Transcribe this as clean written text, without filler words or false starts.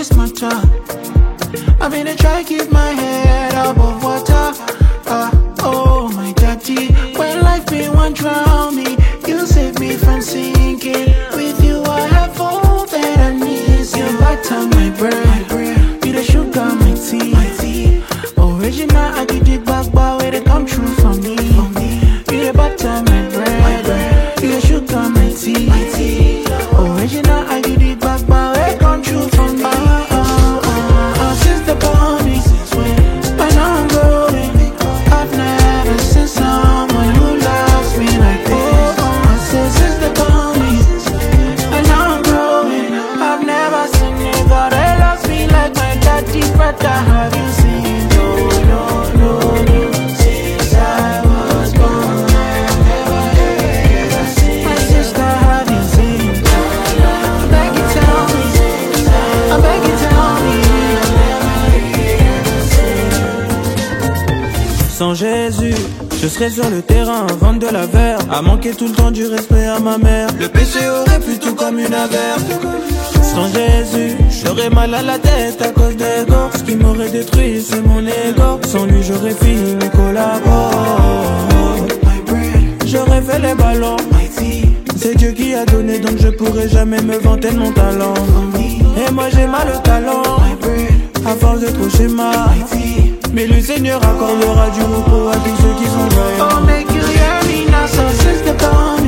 this matter. I've been try keep my head above water. Oh my daddy, when life been one drown me, you save me from sinking. With you I have all that I need. You butter my bread, you the sugar my tea. Original I did it back, but where they come true for me. You the butter my bread, you the sugar my tea. Original I did it back, but where they come true for me. Since the morning, when I'm growing, I've never seen someone who loves me like this. Since the morning, when I'm growing, I've never seen anybody that loves me like my daddy, brother. Have you seen? No. Since I was born, I've never ever seen. My sister, have you seen? I beg you tell me, I beg you tell me. Sans Jésus, je serais sur le terrain, vendre de la verre, à manquer tout le temps du respect à ma mère. Le péché aurait pu tout comme une averse. Sans Jésus, j'aurais mal à la tête à cause des gosses. Ce qui m'aurait détruit, c'est mon ego. Sans lui, j'aurais fini collabore. J'aurais fait les ballons. C'est Dieu qui a donné, donc je pourrais jamais me vanter de mon talent. Et moi j'ai mal au talent, à force de trop schéma. Mais le Seigneur accordera du repos à tous ceux qui sont loyaux. Oh, make you hear me now, so since the dawn.